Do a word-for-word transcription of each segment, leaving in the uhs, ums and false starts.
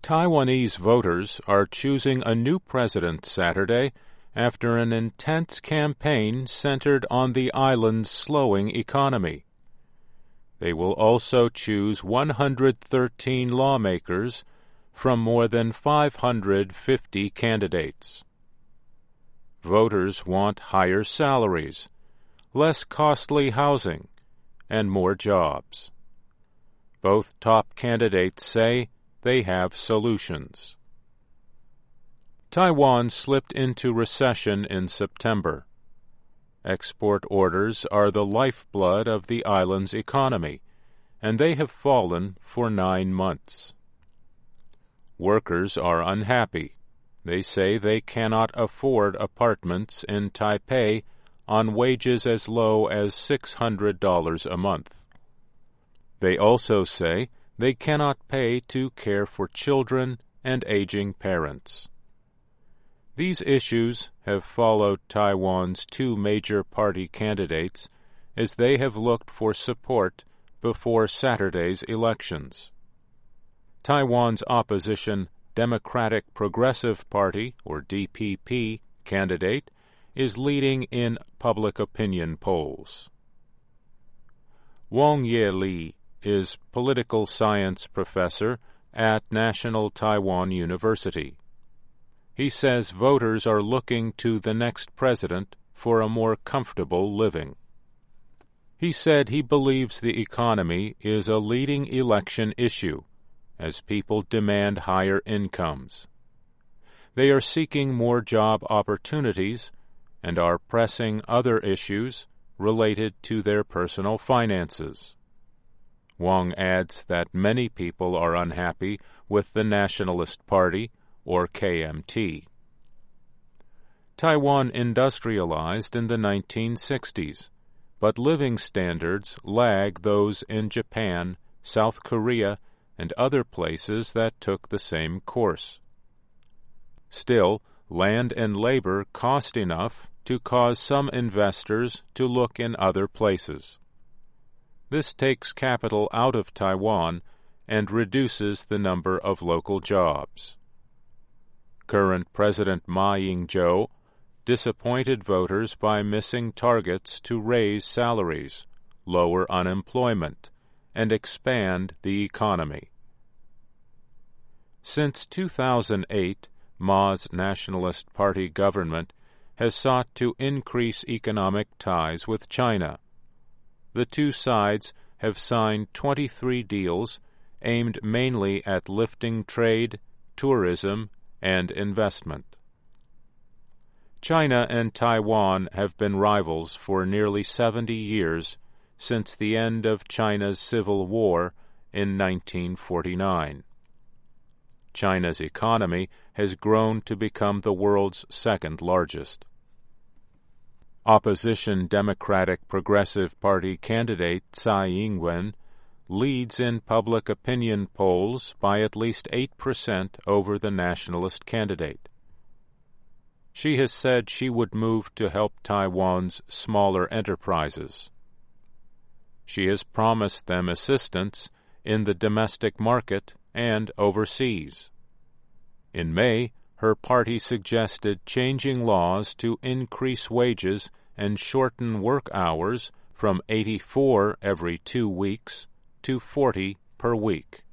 Taiwanese voters are choosing a new president Saturday after an intense campaign centered on the island's slowing economy. They will also choose one hundred thirteen lawmakers from more than five hundred fifty candidates. Voters want higher salaries, less costly housing, and more jobs. Both top candidates say they have solutions. Taiwan slipped into recession in September. Export orders are the lifeblood of the island's economy, and they have fallen for nine months. Workers are unhappy. They say they cannot afford apartments in Taipei on wages as low as six hundred dollars a month. They also say they cannot pay to care for children and aging parents. These issues have followed Taiwan's two major party candidates as they have looked for support before Saturday's elections. Taiwan's opposition Democratic Progressive Party, or D P P, candidate is leading in public opinion polls. Wang Ye-li is political science professor at National Taiwan University. He says voters are looking to the next president for a more comfortable living. He said he believes the economy is a leading election issue as people demand higher incomes. They are seeking more job opportunities and are pressing other issues related to their personal finances. Wang adds that many people are unhappy with the Nationalist Party, or K M T. Taiwan industrialized in the nineteen sixties, but living standards lag those in Japan, South Korea, and other places that took the same course. Still, land and labor cost enough to cause some investors to look in other places. This takes capital out of Taiwan and reduces the number of local jobs. Current President Ma Ying-jeou disappointed voters by missing targets to raise salaries, lower unemployment, and expand the economy. Since two thousand eight, Ma's Nationalist Party government has sought to increase economic ties with China. The two sides have signed twenty-three deals aimed mainly at lifting trade, tourism, and investment. China and Taiwan have been rivals for nearly seventy years since the end of China's Civil War in nineteen forty-nine. China's economy has grown to become the world's second largest. Opposition Democratic Progressive Party candidate Tsai Ing-wen leads in public opinion polls by at least eight percent over the nationalist candidate. She has said she would move to help Taiwan's smaller enterprises. She has promised them assistance in the domestic market and overseas. In May, her party suggested changing laws to increase wages and shorten work hours from eighty-four every two weeks to forty per week.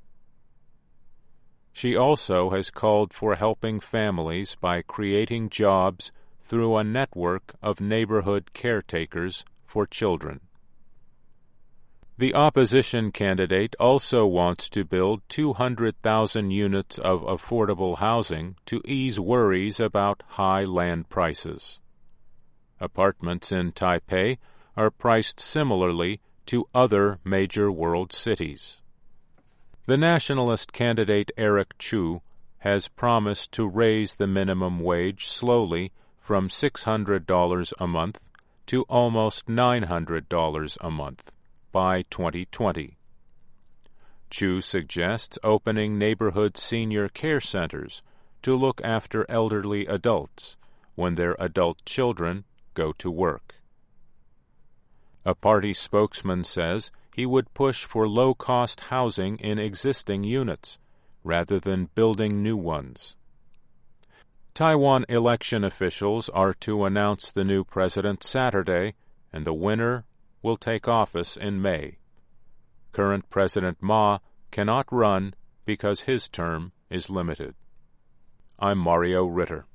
She also has called for helping families by creating jobs through a network of neighborhood caretakers for children. The opposition candidate also wants to build two hundred thousand units of affordable housing to ease worries about high land prices. Apartments in Taipei are priced similarly to other major world cities. The nationalist candidate Eric Chu has promised to raise the minimum wage slowly from six hundred dollars a month to almost nine hundred dollars a month by twenty twenty. Chu suggests opening neighborhood senior care centers to look after elderly adults when their adult children go to work. A party spokesman says he would push for low-cost housing in existing units, rather than building new ones. Taiwan election officials are to announce the new president Saturday, and the winner will take office in May. Current President Ma cannot run because his term is limited. I'm Mario Ritter.